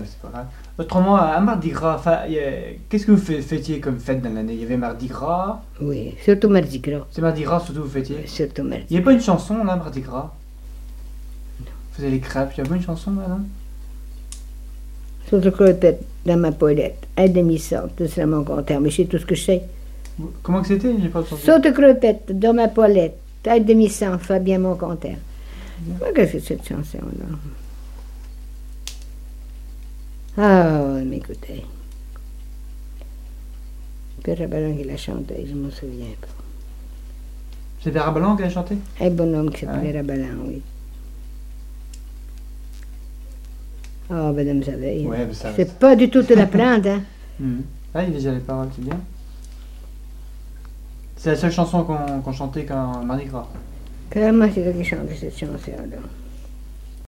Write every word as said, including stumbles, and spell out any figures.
c'est pas grave. Autrement, à Mardi Gras, enfin, y a- qu'est-ce que vous fai- fêtiez comme fête dans l'année? Il y avait Mardi Gras. Oui, surtout Mardi Gras. C'est Mardi Gras surtout vous fêtiez? Surtout Mardi Il n'y a pas une chanson là, Mardi Gras? Vous faisiez les crêpes, il n'y a pas une chanson là, non? Surtout croquettes dans ma poêlette. À demi-sorte, ce sera mon compteur. Mais c'est tout ce que je sais. Vous- Comment que c'était? J'ai pas entendu. Saute croquettes dans ma poêlette. À demi-sang, Fabien mon compteur. Qu'est-ce que c'est cette chanson-là? Ah, mais écoutez. Père Rabalan qui l'a chanté, je m'en souviens pas. C'était Rabalan qui a chanté? Un bonhomme qui Ah s'appelait ouais? Rabalan, oui. Ah, madame Zaveille. Ouais, mais ça. C'est pas du tout de la plante, hein. Mhm. Ah, il y a déjà les paroles, c'est bien. C'est la seule chanson qu'on qu'on chantait quand Mardi Gras. Comment c'est qui chante cette chanson-là?